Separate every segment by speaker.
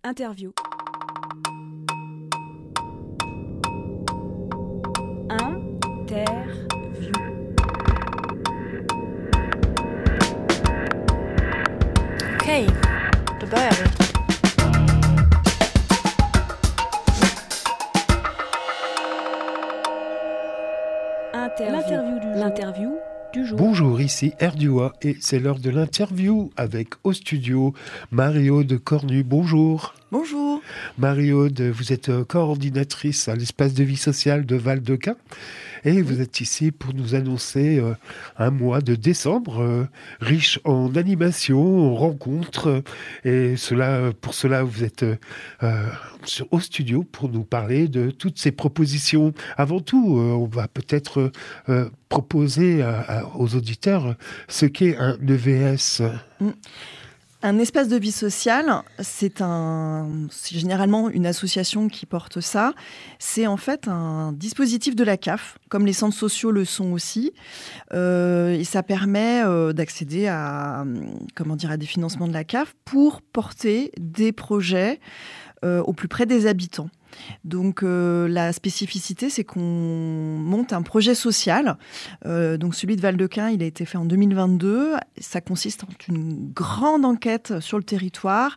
Speaker 1: Interview.
Speaker 2: Okej, då börjar vi.
Speaker 1: L'interview du jour.
Speaker 3: Bonjour, ici Erdua et c'est l'heure de l'interview avec au studio Marie-Aude Cornu. Bonjour.
Speaker 2: Bonjour.
Speaker 3: Marie-Aude, vous êtes coordinatrice à l'espace de vie sociale de Val-de-Quin et vous êtes ici pour nous annoncer un mois de décembre riche en animations, en rencontres et pour cela vous êtes au studio pour nous parler de toutes ces propositions. Avant tout, on va peut-être proposer aux auditeurs ce qu'est un EVS.
Speaker 2: Un espace de vie sociale, c'est généralement une association qui porte ça. C'est en fait un dispositif de la CAF, comme les centres sociaux le sont aussi. Et ça permet d'accéder à des financements de la CAF pour porter des projets au plus près des habitants. Donc la spécificité, c'est qu'on monte un projet social. Donc celui de Val-de-Quin, il a été fait en 2022. Ça consiste en une grande enquête sur le territoire,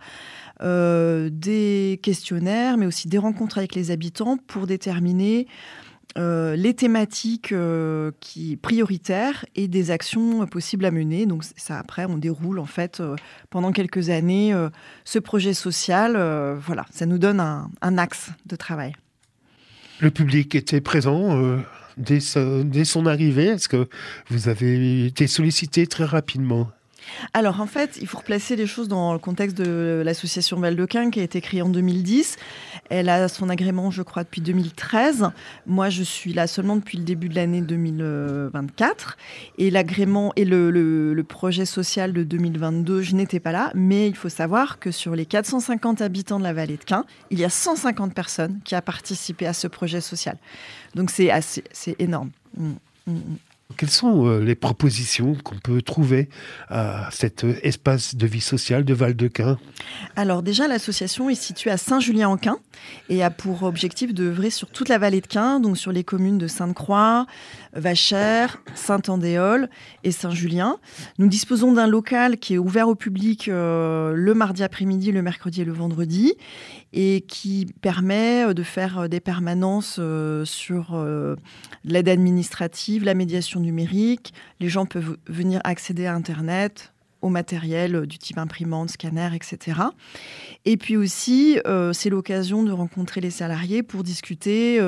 Speaker 2: des questionnaires, mais aussi des rencontres avec les habitants pour déterminer les thématiques prioritaires et des actions possibles à mener. Donc ça, après, on déroule en fait pendant quelques années ce projet social. Ça nous donne un axe de travail.
Speaker 3: Le public était présent dès son arrivée. Est-ce que vous avez été sollicité très rapidement ?
Speaker 2: Alors en fait, il faut replacer les choses dans le contexte de l'association Val-de-Quin qui a été créée en 2010. Elle a son agrément, je crois, depuis 2013. Moi, je suis là seulement depuis le début de l'année 2024. Et l'agrément et le projet social de 2022, je n'étais pas là. Mais il faut savoir que sur les 450 habitants de la vallée de Quin, il y a 150 personnes qui ont participé à ce projet social. Donc c'est énorme.
Speaker 3: Quelles sont les propositions qu'on peut trouver à cet espace de vie sociale de Val-de-Quin ?
Speaker 2: Alors déjà, l'association est située à Saint-Julien-en-Quin et a pour objectif d'œuvrer sur toute la vallée de Quin, donc sur les communes de Sainte-Croix, Vachères, Saint-Andéol et Saint-Julien. Nous disposons d'un local qui est ouvert au public le mardi après-midi, le mercredi et le vendredi et qui permet de faire des permanences sur l'aide administrative, la médiation numérique. Les gens peuvent venir accéder à Internet, au matériel du type imprimante, scanner, etc. Et puis aussi, c'est l'occasion de rencontrer les salariés pour discuter.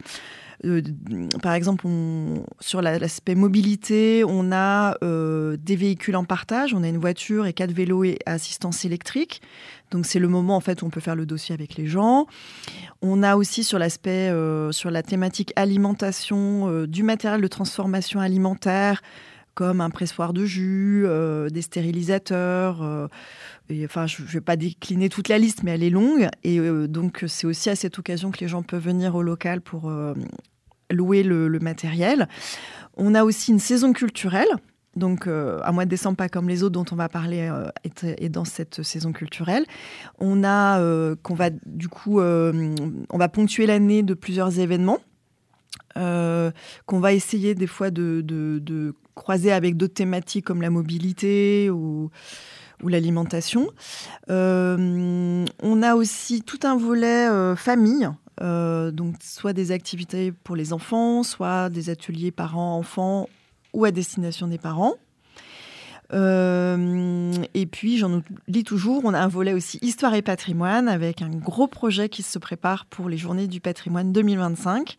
Speaker 2: Par exemple, sur l'aspect mobilité, on a des véhicules en partage. On a une voiture et 4 vélos et assistance électrique. Donc, c'est le moment en fait où on peut faire le dossier avec les gens. On a aussi sur l'aspect, sur la thématique alimentation, du matériel de transformation alimentaire, comme un pressoir de jus, des stérilisateurs. Je ne vais pas décliner toute la liste, mais elle est longue. Et donc, c'est aussi à cette occasion que les gens peuvent venir au local pour louer le matériel. On a aussi une saison culturelle. Donc, un mois de décembre, pas comme les autres dont on va parler, est dans cette saison culturelle. On va ponctuer l'année de plusieurs événements qu'on va essayer des fois de croiser avec d'autres thématiques comme la mobilité ou l'alimentation. On a aussi tout un volet famille. Donc soit des activités pour les enfants, soit des ateliers parents-enfants ou à destination des parents. Et puis, j'en oublie toujours, on a un volet aussi Histoire et patrimoine avec un gros projet qui se prépare pour les Journées du patrimoine 2025.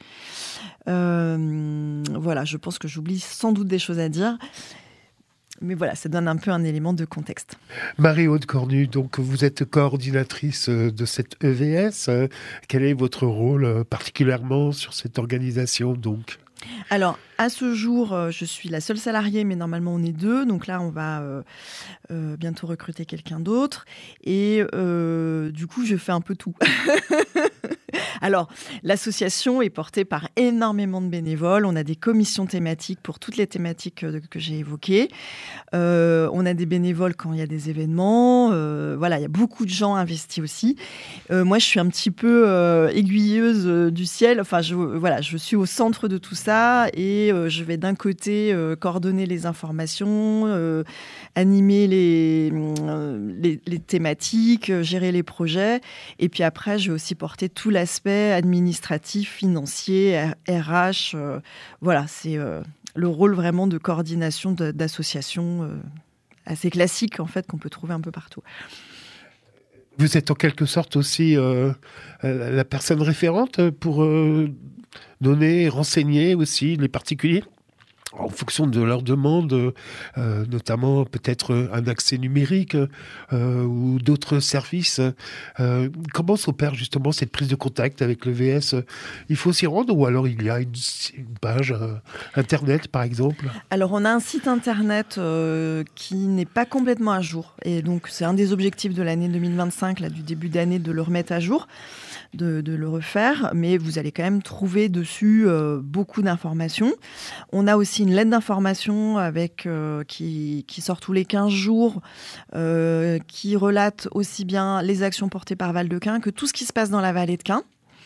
Speaker 2: Je pense que j'oublie sans doute des choses à dire. Mais voilà, ça donne un peu un élément de contexte.
Speaker 3: Marie-Aude Cornu, donc vous êtes coordinatrice de cette EVS. Quel est votre rôle particulièrement sur cette organisation donc ?
Speaker 2: Alors, à ce jour, je suis la seule salariée, mais normalement, on est 2. Donc là, on va bientôt recruter quelqu'un d'autre. Et du coup, je fais un peu tout. Alors, l'association est portée par énormément de bénévoles. On a des commissions thématiques pour toutes les thématiques que j'ai évoquées. On a des bénévoles quand il y a des événements. Voilà, il y a beaucoup de gens investis aussi. Moi, je suis un petit peu aiguilleuse du ciel. Enfin, je suis au centre de tout ça et je vais d'un côté coordonner les informations, animer les thématiques, gérer les projets. Et puis après, je vais aussi porter tout l'aspect administratif, financier, RH. Voilà, c'est le rôle vraiment de coordination d'associations assez classique en fait qu'on peut trouver un peu partout.
Speaker 3: Vous êtes en quelque sorte aussi la personne référente pour donner, renseigner aussi les particuliers en fonction de leurs demandes, notamment peut-être un accès numérique ou d'autres services. Comment s'opère justement cette prise de contact avec le VS? Il faut s'y rendre ou alors il y a une page Internet par exemple?
Speaker 2: Alors on a un site Internet qui n'est pas complètement à jour et donc c'est un des objectifs de l'année 2025, là, du début d'année, de le remettre à jour. De le refaire, mais vous allez quand même trouver dessus beaucoup d'informations. On a aussi une lettre d'information qui sort tous les 15 jours, qui relate aussi bien les actions portées par Val-de-Quin que tout ce qui se passe dans la vallée de Quin.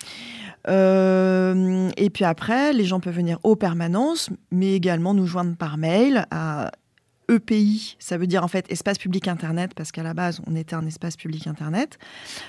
Speaker 2: Et puis après, les gens peuvent venir aux permanences, mais également nous joindre par mail à EPI, ça veut dire en fait espace public Internet, parce qu'à la base, on était un espace public Internet,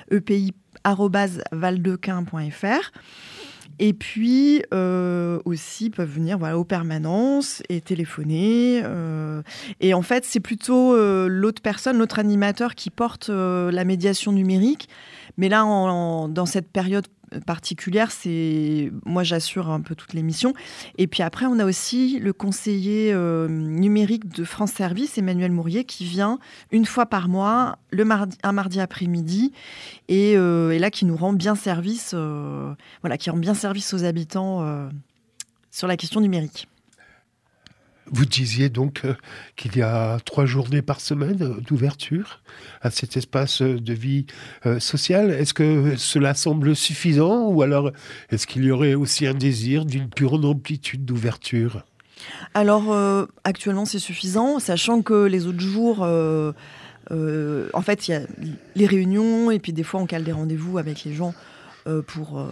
Speaker 2: epi@valdequin.fr. Et puis, aussi, peuvent venir aux permanences et téléphoner. Et en fait, c'est plutôt l'autre animateur qui porte la médiation numérique. Mais là, dans cette période particulière, moi j'assure un peu toutes les missions. Et puis après, on a aussi le conseiller numérique de France Service, Emmanuel Mourier, qui vient une fois par mois, un mardi après-midi, et là qui nous rend bien service, qui rend bien service aux habitants sur la question numérique.
Speaker 3: Vous disiez donc qu'il y a 3 journées par semaine d'ouverture à cet espace de vie sociale. Est-ce que cela semble suffisant ou alors est-ce qu'il y aurait aussi un désir d'une plus grande amplitude d'ouverture?
Speaker 2: Alors, actuellement, c'est suffisant, sachant que les autres jours, en fait, il y a les réunions et puis des fois, on cale des rendez-vous avec les gens pour...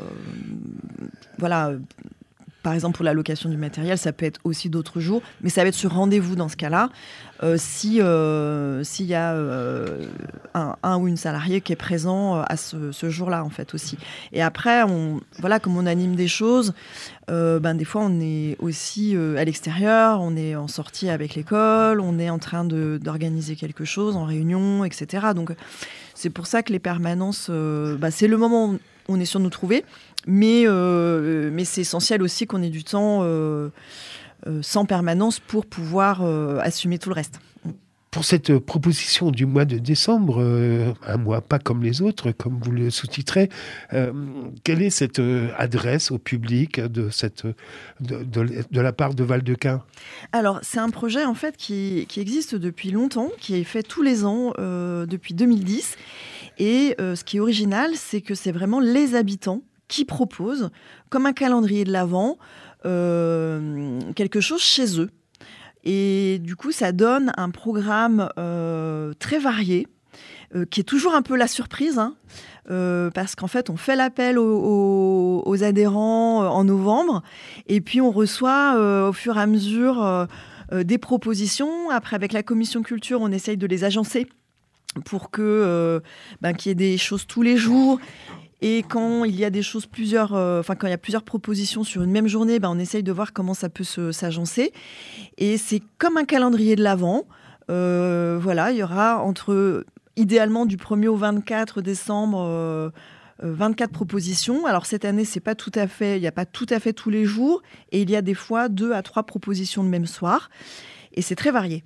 Speaker 2: Par exemple, pour la location du matériel, ça peut être aussi d'autres jours, mais ça va être sur rendez-vous dans ce cas-là, s'il y a un ou une salariée qui est présent à ce jour-là, en fait, aussi. Et après, comme on anime des choses, des fois, on est aussi à l'extérieur, on est en sortie avec l'école, on est en train d'organiser quelque chose, en réunion, etc. Donc, c'est pour ça que les permanences, c'est le moment où on est sûr de nous trouver. Mais c'est essentiel aussi qu'on ait du temps sans permanence pour pouvoir assumer tout le reste.
Speaker 3: Pour cette proposition du mois de décembre, un mois pas comme les autres, comme vous le sous-titrez, quelle est cette adresse au public de la part de Val-de-Quin?
Speaker 2: Alors, c'est un projet en fait qui existe depuis longtemps, qui est fait tous les ans depuis 2010. Et ce qui est original, c'est que c'est vraiment les habitants qui proposent, comme un calendrier de l'Avent, quelque chose chez eux. Et du coup, ça donne un programme très varié, qui est toujours un peu la surprise, parce qu'en fait, on fait l'appel aux adhérents en novembre, et puis on reçoit au fur et à mesure des propositions. Après, avec la commission culture, on essaye de les agencer pour qu'il y ait des choses tous les jours. Et quand il y a des choses quand il y a plusieurs propositions sur une même journée, on essaye de voir comment ça peut s'agencer. Et c'est comme un calendrier de l'Avent. Il y aura idéalement du 1er au 24 décembre, 24 propositions. Alors cette année, il n'y a pas tout à fait tous les jours. Et il y a des fois 2 à 3 propositions le même soir. Et c'est très varié.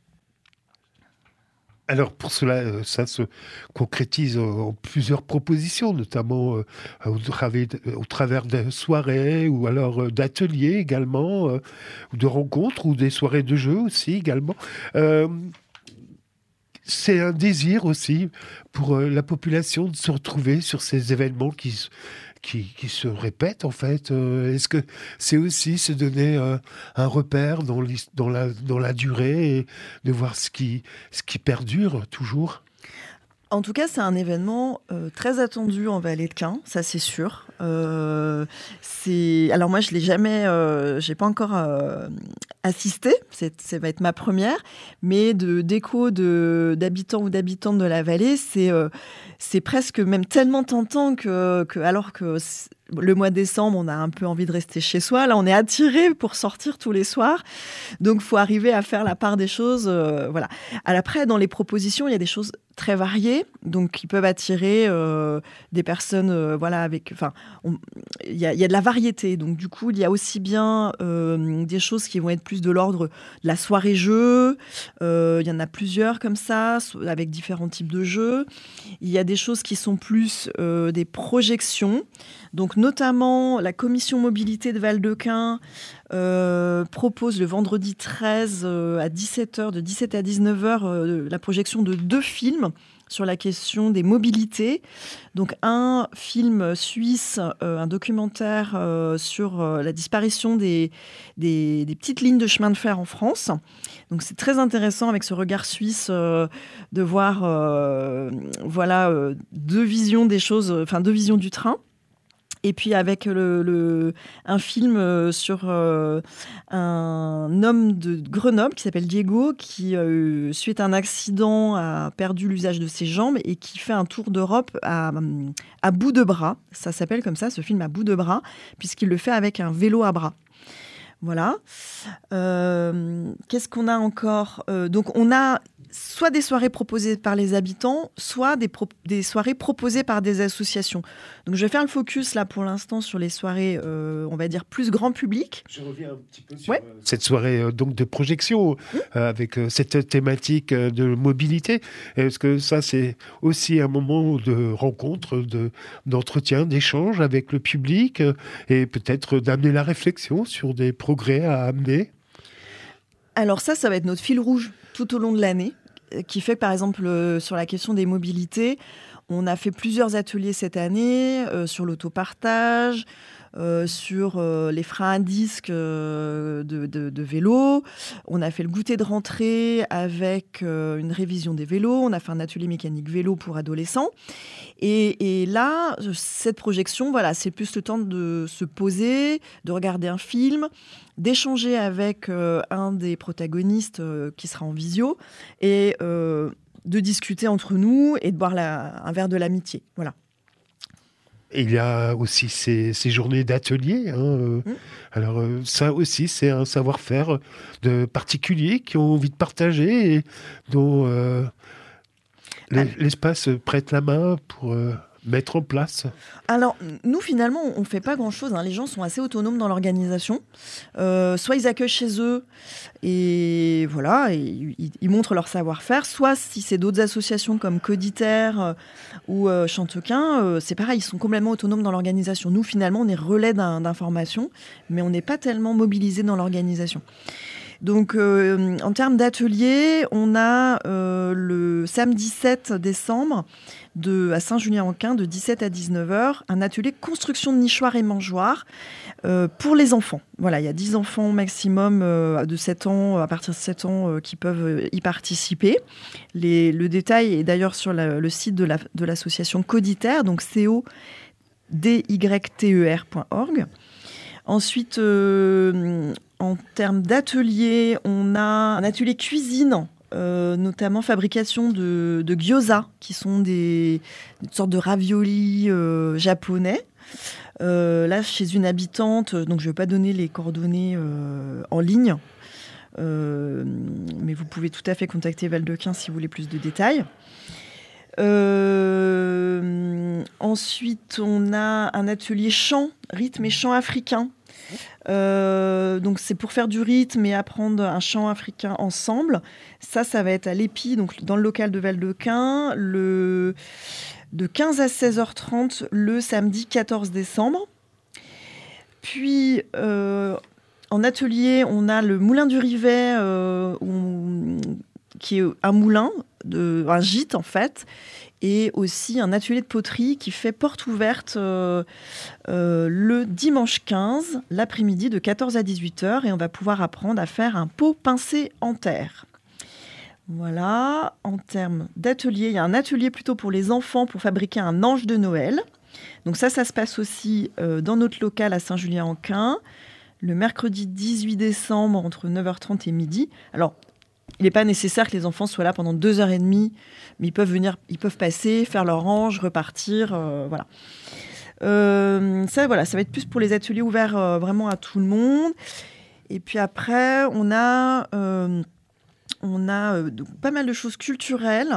Speaker 3: Alors pour cela, ça se concrétise en plusieurs propositions, notamment au travers de soirées ou alors d'ateliers également, ou de rencontres ou des soirées de jeux aussi également. C'est un désir aussi pour la population de se retrouver sur ces événements qui se répètent, en fait. Est-ce que c'est aussi se donner un repère dans la durée et de voir ce qui perdure toujours?
Speaker 2: En tout cas, c'est un événement très attendu en Vallée de Quin, ça c'est sûr. Alors moi, je l'ai jamais, j'ai pas encore assisté. Ça va être ma première, mais d'échos d'habitants ou d'habitantes de la vallée, c'est presque même tellement tentant que alors que le mois de décembre, on a un peu envie de rester chez soi. Là, on est attiré pour sortir tous les soirs. Donc, il faut arriver à faire la part des choses. Voilà. Après, dans les propositions, il y a des choses très variées, donc qui peuvent attirer des personnes. Voilà, il y a de la variété. Donc, du coup, il y a aussi bien des choses qui vont être plus de l'ordre de la soirée jeu. Il y en a plusieurs comme ça, avec différents types de jeux. Il y a des choses qui sont plus des projections. Donc, notamment, la commission mobilité de Val-de-Quin propose le vendredi 13 à 17h, de 17 à 19h, la projection de 2 films sur la question des mobilités. Donc, un film suisse, un documentaire sur la disparition des petites lignes de chemin de fer en France. Donc, c'est très intéressant avec ce regard suisse de voir 2 visions des choses, 2 visions du train. Et puis avec un film sur un homme de Grenoble qui s'appelle Diego, qui, suite à un accident, a perdu l'usage de ses jambes et qui fait un tour d'Europe à bout de bras. Ça s'appelle comme ça, ce film, à bout de bras, puisqu'il le fait avec un vélo à bras. Voilà. Qu'est-ce qu'on a encore ? Donc, on a soit des soirées proposées par les habitants, soit des soirées proposées par des associations. Donc, je vais faire le focus, là, pour l'instant, sur les soirées, on va dire, plus grand public.
Speaker 3: Je reviens un petit peu sur cette soirée donc de projection, avec cette thématique de mobilité. Est-ce que ça, c'est aussi un moment de rencontre, d'entretien, d'échange avec le public, et peut-être d'amener la réflexion sur des progrès à amener?
Speaker 2: Alors ça va être notre fil rouge tout au long de l'année, qui fait que, par exemple, sur la question des mobilités, on a fait plusieurs ateliers cette année sur l'autopartage, sur les freins à disque de vélo. On a fait le goûter de rentrée avec une révision des vélos. On a fait un atelier mécanique vélo pour adolescents. Et là, cette projection, voilà, c'est plus le temps de se poser, de regarder un film, d'échanger avec un des protagonistes qui sera en visio et de discuter entre nous et de boire un verre de l'amitié. Voilà.
Speaker 3: Il y a aussi ces journées d'atelier. Alors ça aussi, c'est un savoir-faire de particuliers qui ont envie de partager et dont l'espace prête la main pour mettre en place.
Speaker 2: Alors, nous, finalement, on ne fait pas grand-chose. Les gens sont assez autonomes dans l'organisation. Soit ils accueillent chez eux et voilà, et ils montrent leur savoir-faire. Soit, si c'est d'autres associations comme Coditaire ou Chantequin, c'est pareil, ils sont complètement autonomes dans l'organisation. Nous, finalement, on est relais d'information, mais on n'est pas tellement mobilisés dans l'organisation. Donc, en termes d'atelier, on a le samedi 7 décembre à Saint-Julien-en-Quin de 17 à 19h, un atelier construction de nichoirs et mangeoires pour les enfants. Voilà, il y a 10 enfants maximum de 7 ans, à partir de 7 ans, qui peuvent y participer. Le détail est d'ailleurs sur le site de l'association Coditaire, donc codyter.org. Ensuite, en termes d'atelier, on a un atelier cuisine, notamment fabrication de gyoza, qui sont une sorte de raviolis japonais. Là, chez une habitante, donc je ne vais pas donner les coordonnées en ligne, mais vous pouvez tout à fait contacter Val-de-Quin si vous voulez plus de détails. Ensuite, on a un atelier chant, rythme et chant africain. Donc c'est pour faire du rythme et apprendre un chant africain ensemble. Ça va être à l'Épi, donc dans le local de Val-de-Quin, de 15 à 16h30 le samedi 14 décembre. Puis en atelier, on a le Moulin du Rivet, qui est un moulin un gîte en fait, et aussi un atelier de poterie qui fait porte ouverte le dimanche 15, l'après-midi de 14 à 18h, et on va pouvoir apprendre à faire un pot pincé en terre. Voilà, en termes d'atelier, il y a un atelier plutôt pour les enfants pour fabriquer un ange de Noël. Donc ça se passe aussi dans notre local à Saint-Julien-en-Quin, le mercredi 18 décembre entre 9h30 et midi. Alors, il n'est pas nécessaire que les enfants soient là pendant 2h30, mais ils peuvent passer, faire leur ange, repartir, voilà. Ça va être plus pour les ateliers ouverts vraiment à tout le monde. Et puis après, on a pas mal de choses culturelles,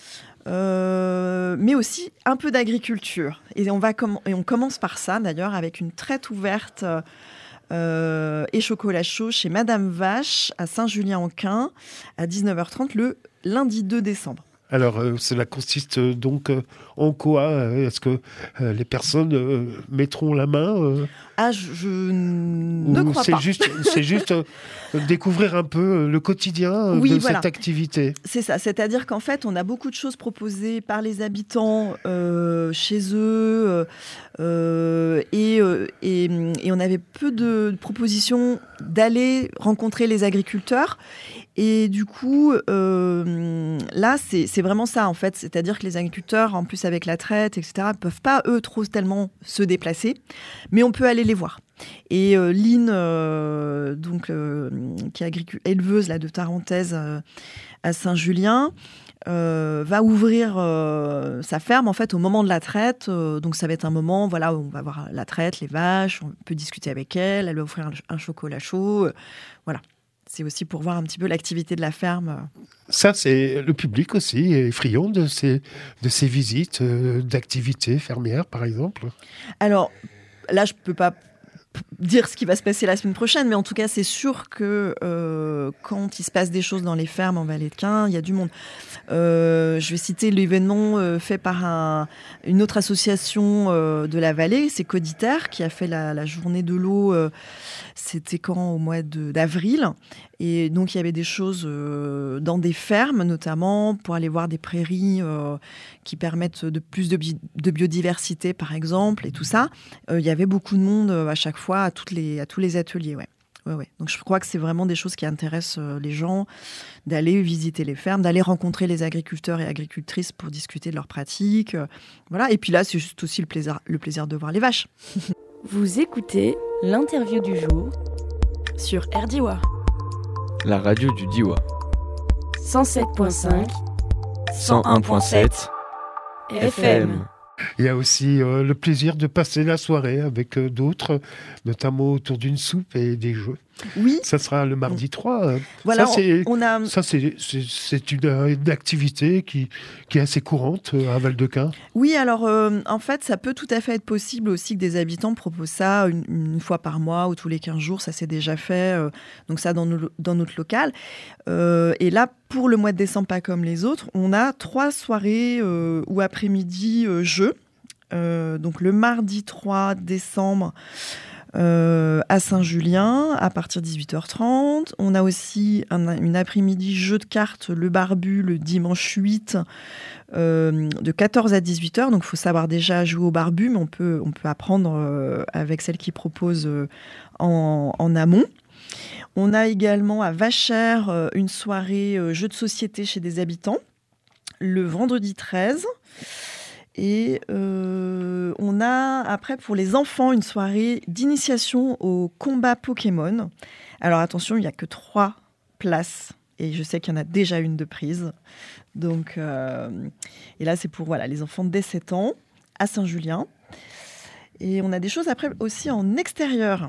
Speaker 2: mais aussi un peu d'agriculture. Et on commence par ça, d'ailleurs, avec une traite ouverte et chocolat chaud chez Madame Vache à Saint-Julien-en-Quin à 19h30 le lundi 2 décembre.
Speaker 3: Alors, cela consiste donc en quoi ? Est-ce que les personnes mettront la main
Speaker 2: je ne crois pas.
Speaker 3: C'est juste découvrir un peu le quotidien cette activité.
Speaker 2: C'est ça, c'est-à-dire qu'en fait, on a beaucoup de choses proposées par les habitants chez eux et on avait peu de propositions d'aller rencontrer les agriculteurs. Et du coup, là, c'est vraiment ça, en fait. C'est-à-dire que les agriculteurs, en plus avec la traite, etc., ne peuvent pas, eux, trop tellement se déplacer. Mais on peut aller les voir. Et Lynn, qui est éleveuse là, de Tarentaise à Saint-Julien, va ouvrir sa ferme, en fait, au moment de la traite. Donc, ça va être un moment où on va voir la traite, les vaches, on peut discuter avec elle va offrir un chocolat chaud. Voilà. C'est aussi pour voir un petit peu l'activité de la ferme.
Speaker 3: Ça, c'est le public aussi est friand de ces visites d'activités fermières, par exemple.
Speaker 2: Alors, là, je ne peux pas dire ce qui va se passer la semaine prochaine, mais en tout cas, c'est sûr que quand il se passe des choses dans les fermes en Vallée de Quin, il y a du monde. Je vais citer l'événement fait par une autre association de la vallée, c'est Coditer, qui a fait la journée de l'eau. C'était au mois d'avril. Et donc, il y avait des choses dans des fermes, notamment, pour aller voir des prairies qui permettent plus de biodiversité, par exemple, et tout ça. Il y avait beaucoup de monde à chaque fois, à tous les ateliers, ouais. Ouais. Donc, je crois que c'est vraiment des choses qui intéressent les gens, d'aller visiter les fermes, d'aller rencontrer les agriculteurs et agricultrices pour discuter de leurs pratiques. Voilà. Et puis là, c'est juste aussi le plaisir de voir les vaches.
Speaker 1: Vous écoutez l'interview du jour sur RDIWA.
Speaker 4: La radio du Diois.
Speaker 1: 107.5,
Speaker 4: 101.7 FM.
Speaker 3: Il y a aussi le plaisir de passer la soirée avec d'autres, notamment autour d'une soupe et des jeux.
Speaker 2: Oui.
Speaker 3: Ça sera le mardi 3.
Speaker 2: Voilà,
Speaker 3: c'est une activité qui est assez courante à Val-de-Quin.
Speaker 2: Oui, alors en fait, ça peut tout à fait être possible aussi que des habitants proposent ça une fois par mois ou tous les 15 jours. Ça s'est déjà fait, donc ça dans notre local. Et là, pour le mois de décembre, pas comme les autres, on a 3 soirées ou après-midi jeux. Donc le mardi 3 décembre, à Saint-Julien, à partir de 18h30. On a aussi une après-midi jeu de cartes, le Barbu, le dimanche 8, de 14 à 18h. Donc, il faut savoir déjà jouer au Barbu, mais on peut apprendre avec celle qui propose en amont. On a également à Vachères une soirée jeu de société chez des habitants, le vendredi 13. Et on a après pour les enfants une soirée d'initiation au combat Pokémon. Alors attention, il n'y a que 3 places et je sais qu'il y en a déjà une de prise. Donc, et là c'est pour les enfants dès 7 ans à Saint-Julien. Et on a des choses après aussi en extérieur.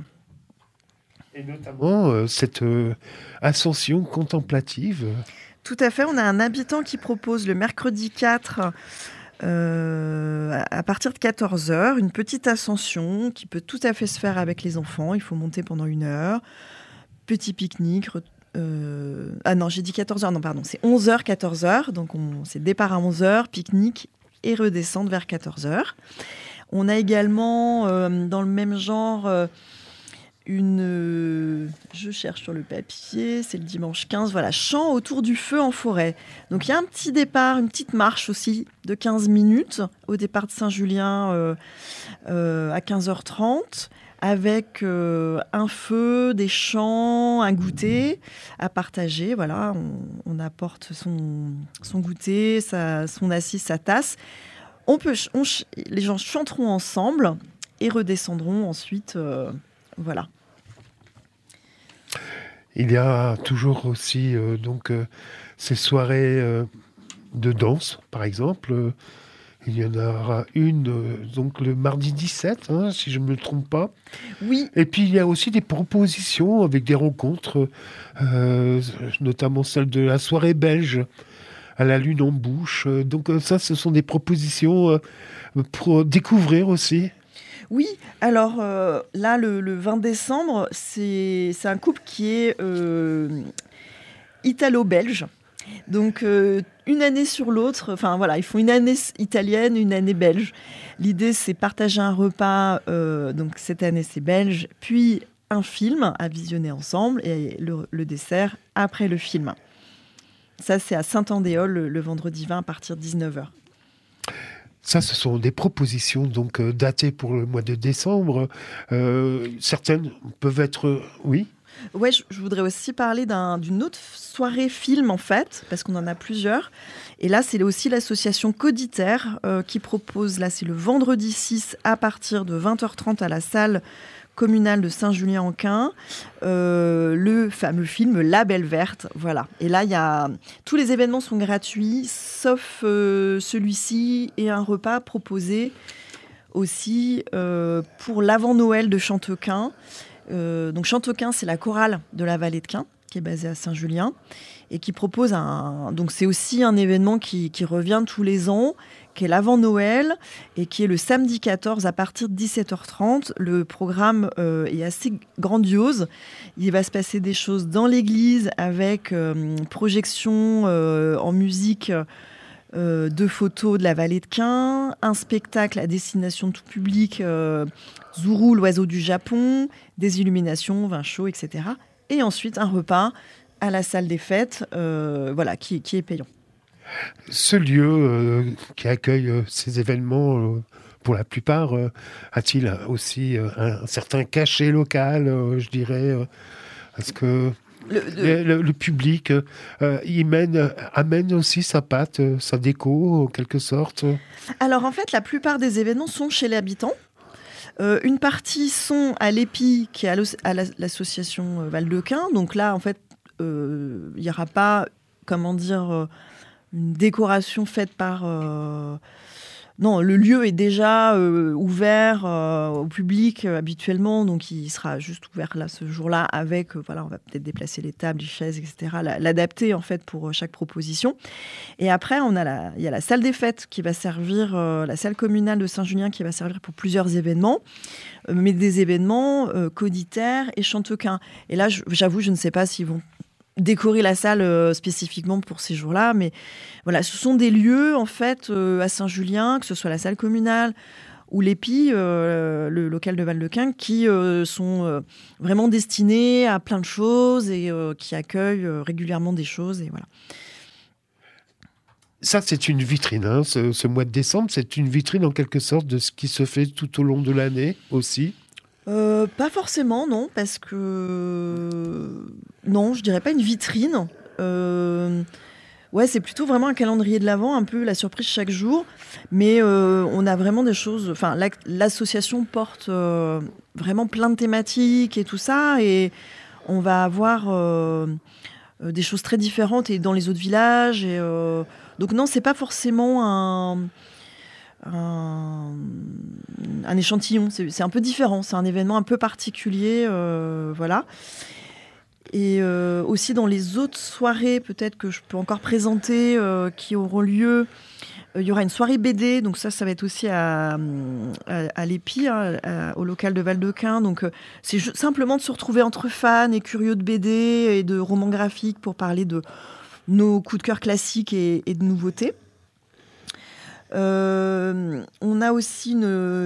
Speaker 3: Et notamment cette ascension contemplative.
Speaker 2: Tout à fait, on a un habitant qui propose le mercredi 4... à partir de 14h, une petite ascension qui peut tout à fait se faire avec les enfants. Il faut monter pendant 1 heure. Petit pique-nique. Ah non, j'ai dit 14h. Non, pardon, c'est 11h, 14h. Donc, c'est départ à 11h, pique-nique et redescendre vers 14h. On a également, dans le même genre, je cherche sur le papier, c'est le dimanche 15, voilà, chant autour du feu en forêt. Donc il y a un petit départ, une petite marche aussi de 15 minutes au départ de Saint-Julien à 15h30 avec un feu, des chants, un goûter à partager. Voilà, on apporte son goûter, son assise, sa tasse. Les gens chanteront ensemble et redescendront ensuite. Voilà.
Speaker 3: Il y a toujours aussi ces soirées de danse, par exemple. Il y en aura une donc le mardi 17, si je ne me trompe pas.
Speaker 2: Oui.
Speaker 3: Et puis il y a aussi des propositions avec des rencontres, notamment celle de la soirée belge à la Lune en Bouche. Donc ça, ce sont des propositions pour découvrir aussi.
Speaker 2: Oui, alors là, le 20 décembre, c'est un couple qui est italo-belge. Donc, une année sur l'autre, enfin voilà, ils font une année italienne, une année belge. L'idée, c'est partager un repas, donc cette année, c'est belge, puis un film à visionner ensemble et le dessert après le film. Ça, c'est à Saint-Andéol le vendredi 20 à partir de 19h.
Speaker 3: Ça, ce sont des propositions donc datées pour le mois de décembre. Certaines peuvent être... Oui.
Speaker 2: Ouais, je voudrais aussi parler d'une autre soirée film, en fait, parce qu'on en a plusieurs. Et là, c'est aussi l'association Coditaire qui propose, là, c'est le vendredi 6 à partir de 20h30 à la salle communale de Saint-Julien-en-Quin, le fameux film La Belle Verte. Voilà. Et là, tous les événements sont gratuits, sauf celui-ci et un repas proposé aussi pour l'avant-Noël de Chantequin. Donc Chantequin, c'est la chorale de la vallée de Quin, qui est basée à Saint-Julien, et qui propose donc c'est aussi un événement qui revient tous les ans, qui est l'avant-Noël, et qui est le samedi 14 à partir de 17h30. Le programme est assez grandiose. Il va se passer des choses dans l'église avec projection en musique de photos de la vallée de Quin, un spectacle à destination de tout public, Zuru, l'oiseau du Japon, des illuminations, vin chaud, etc. Et ensuite un repas à la salle des fêtes, qui est payant.
Speaker 3: Ce lieu qui accueille ces événements, pour la plupart, a-t-il aussi un certain cachet local, je dirais Est-ce que le public amène aussi sa patte, sa déco, en quelque sorte?
Speaker 2: Alors en fait, la plupart des événements sont chez les habitants. Une partie sont à l'EPI, qui est à l'association Val-de-Quin. Donc là, en fait, il n'y aura pas, une décoration faite par... Non, le lieu est déjà ouvert au public habituellement, donc il sera juste ouvert là ce jour-là avec, on va peut-être déplacer les tables, les chaises, etc., l'adapter en fait pour chaque proposition. Et après, il y a la salle des fêtes qui va servir, la salle communale de Saint-Julien qui va servir pour plusieurs événements, mais des événements Coditaire et Chantequin. Et là, j'avoue, je ne sais pas s'ils vont décorer la salle spécifiquement pour ces jours-là, mais voilà, ce sont des lieux en fait à Saint-Julien, que ce soit la salle communale ou l'EPI, le local de Val-de-Quin, qui sont vraiment destinés à plein de choses et qui accueillent régulièrement des choses, et voilà.
Speaker 3: Ça, c'est une vitrine, ce mois de décembre, c'est une vitrine en quelque sorte de ce qui se fait tout au long de l'année aussi.
Speaker 2: Pas forcément, non, parce que... Non, je dirais pas une vitrine. Ouais, c'est plutôt vraiment un calendrier de l'Avent, un peu la surprise chaque jour. Mais on a vraiment des choses... Enfin, l'association porte vraiment plein de thématiques et tout ça. Et on va avoir des choses très différentes et dans les autres villages. Et, donc non, c'est pas forcément un échantillon, c'est un peu différent, c'est un événement un peu particulier, voilà. Et aussi dans les autres soirées, peut-être que je peux encore présenter, qui auront lieu, il y aura une soirée BD, donc ça va être aussi à l'EPI, au local de Val-de-Quin. Donc c'est simplement de se retrouver entre fans et curieux de BD et de romans graphiques pour parler de nos coups de cœur classiques et de nouveautés. On a aussi une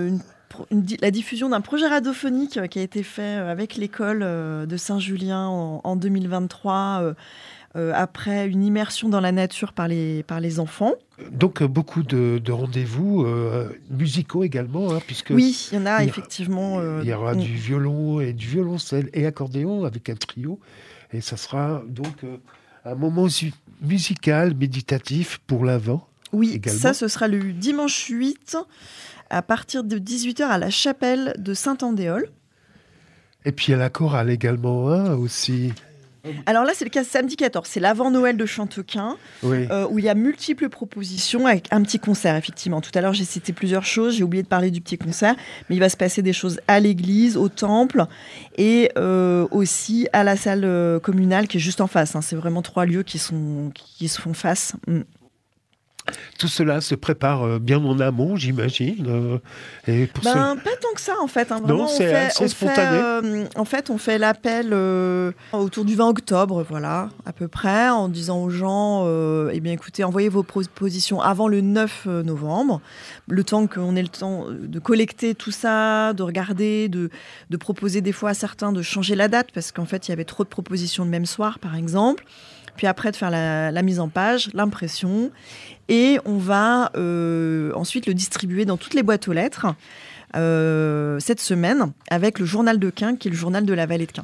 Speaker 2: la diffusion d'un projet radiophonique qui a été fait avec l'école de Saint-Julien en 2023, après une immersion dans la nature par les enfants.
Speaker 3: Donc beaucoup de rendez-vous musicaux également, hein, puisque
Speaker 2: oui, il y en a effectivement.
Speaker 3: Il y aura du violon et du violoncelle et accordéon avec un trio, et ça sera donc un moment musical, méditatif pour l'Avent.
Speaker 2: Oui,
Speaker 3: également.
Speaker 2: Ça, ce sera le dimanche 8 à partir de 18h à la chapelle de Saint-Andéol.
Speaker 3: Et puis il y a la chorale également, hein, aussi.
Speaker 2: Alors là, c'est le cas samedi 14, c'est l'avant-Noël de Chantequin,
Speaker 3: Oui.
Speaker 2: Où il y a multiples propositions avec un petit concert, effectivement. Tout à l'heure, j'ai cité plusieurs choses, j'ai oublié de parler du petit concert, mais il va se passer des choses à l'église, au temple, et aussi à la salle communale qui est juste en face. Hein. C'est vraiment 3 lieux qui se font face.
Speaker 3: Tout cela se prépare bien en amont, j'imagine. Et pour
Speaker 2: pas tant que ça, en fait. Hein. Vraiment,
Speaker 3: non, c'est spontané.
Speaker 2: En fait, on fait l'appel autour du 20 octobre, voilà, à peu près, en disant aux gens, eh bien, écoutez, envoyez vos propositions avant le 9 novembre, le temps qu'on ait le temps de collecter tout ça, de regarder, de proposer des fois à certains de changer la date, parce qu'en fait, il y avait trop de propositions le même soir, par exemple. Puis après, de faire la mise en page, l'impression. Et on va ensuite le distribuer dans toutes les boîtes aux lettres cette semaine avec le journal de Quin, qui est le journal de la vallée de Quin.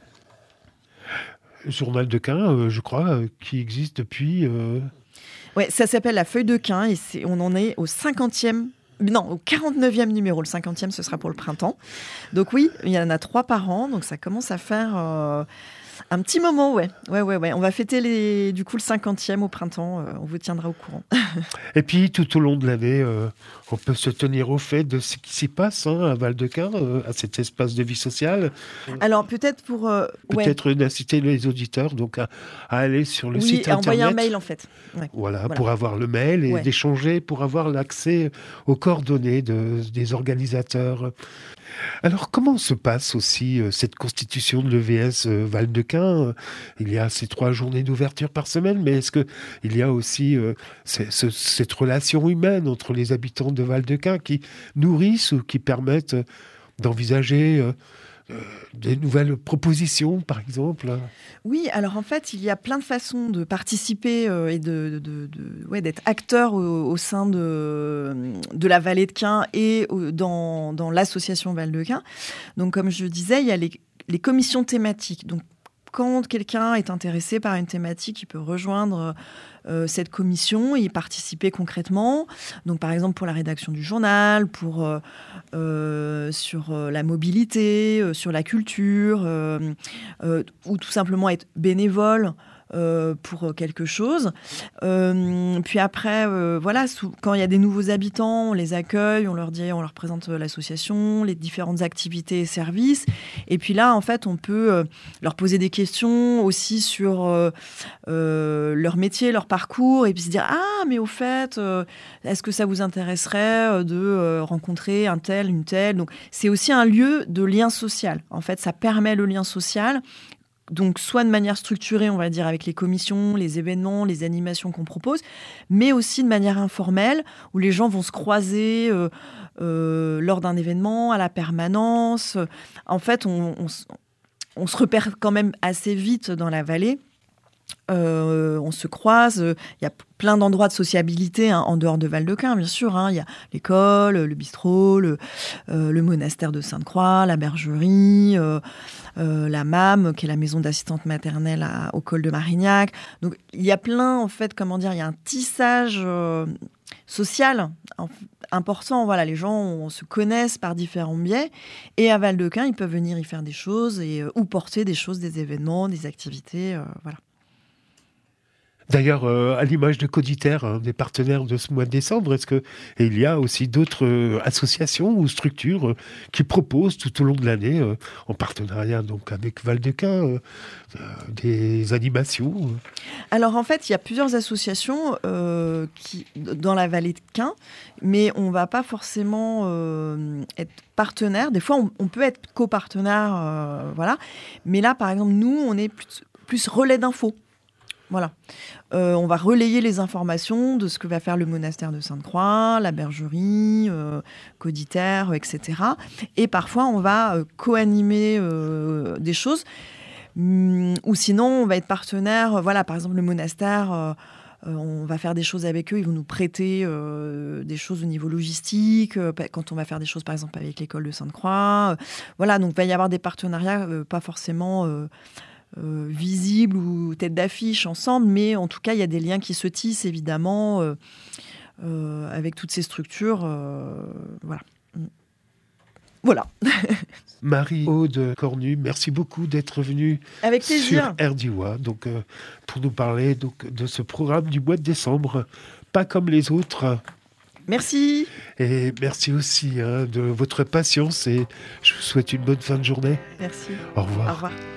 Speaker 3: Journal de Quin, je crois, qui existe depuis...
Speaker 2: Oui, ça s'appelle La Feuille de Quin et on en est au 50e... Non, au 49e numéro. Le 50e, ce sera pour le printemps. Donc oui, il y en a 3 par an. Donc ça commence à faire... un petit moment, ouais. On va fêter du coup le 50e au printemps. On vous tiendra au courant.
Speaker 3: Et puis, tout au long de l'année, on peut se tenir au fait de ce qui s'y passe à Val-de-Quin, à cet espace de vie sociale.
Speaker 2: Alors, peut-être pour...
Speaker 3: Peut-être d'inciter les auditeurs donc, à aller sur le site Internet.
Speaker 2: Oui, envoyer un mail, en fait. Ouais.
Speaker 3: Voilà, pour avoir le mail et d'échanger, pour avoir l'accès aux coordonnées des organisateurs. Alors, comment se passe aussi cette constitution de l'EVS Val-de-Quin ? Il y a ces 3 journées d'ouverture par semaine, mais est-ce qu'il y a aussi cette relation humaine entre les habitants de Val-de-Quin qui nourrissent ou qui permettent d'envisager des nouvelles propositions, par exemple ?
Speaker 2: Oui, alors en fait, il y a plein de façons de participer et d'être acteur au sein de la vallée de Quin et dans l'association Val-de-Quin. Donc, comme je disais, il y a les commissions thématiques. Donc, quand quelqu'un est intéressé par une thématique, il peut rejoindre cette commission et y participer concrètement. Donc, par exemple, pour la rédaction du journal, sur la mobilité, sur la culture, ou tout simplement être bénévole pour quelque chose. Puis après, quand il y a des nouveaux habitants, on les accueille, on leur présente l'association, les différentes activités et services. Et puis là, en fait, on peut leur poser des questions aussi sur leur métier, leur parcours, et puis se dire « Ah, mais au fait, est-ce que ça vous intéresserait de rencontrer un tel, une telle ?» Donc, c'est aussi un lieu de lien social. En fait, ça permet le lien social. Donc, soit de manière structurée, on va dire, avec les commissions, les événements, les animations qu'on propose, mais aussi de manière informelle, où les gens vont se croiser lors d'un événement, à la permanence. En fait, on se repère quand même assez vite dans la vallée. On se croise, il y a plein d'endroits de sociabilité en dehors de Val-de-Quin, bien sûr. Il y a l'école, le bistrot, le monastère de Sainte-Croix, la bergerie, la MAM, qui est la maison d'assistante maternelle au col de Marignac. Donc, il y a plein, en fait, il y a un tissage social important. Voilà, les gens se connaissent par différents biais. Et à Val-de-Quin, ils peuvent venir y faire des choses ou porter des choses, des événements, des activités. Voilà.
Speaker 3: D'ailleurs, à l'image de Coditer, des partenaires de ce mois de décembre, il y a aussi d'autres associations ou structures qui proposent tout au long de l'année, en partenariat donc avec Val-de-Quin, des animations?
Speaker 2: Alors en fait, il y a plusieurs associations dans la vallée de Quin, mais on ne va pas forcément être partenaire. Des fois, on peut être copartenaire, voilà. Mais là, par exemple, nous, on est plus relais d'infos. Voilà. On va relayer les informations de ce que va faire le monastère de Sainte-Croix, la bergerie, Coditaire, etc. Et parfois, on va co-animer des choses. Ou sinon, on va être partenaire. Voilà, par exemple, le monastère, on va faire des choses avec eux. Ils vont nous prêter des choses au niveau logistique. Quand on va faire des choses, par exemple, avec l'école de Sainte-Croix. Voilà, donc il va y avoir des partenariats pas forcément visibles ou tête d'affiche ensemble, mais en tout cas, il y a des liens qui se tissent, évidemment, avec toutes ces structures. Voilà. Voilà.
Speaker 3: Marie-Aude Cornu, merci beaucoup d'être venue
Speaker 2: Avec plaisir.
Speaker 3: sur RDIWA, donc, pour nous parler donc, de ce programme du mois de décembre, pas comme les autres.
Speaker 2: Merci.
Speaker 3: Et merci aussi de votre patience et je vous souhaite une bonne fin de journée.
Speaker 2: Merci.
Speaker 3: Au revoir.
Speaker 2: Au revoir.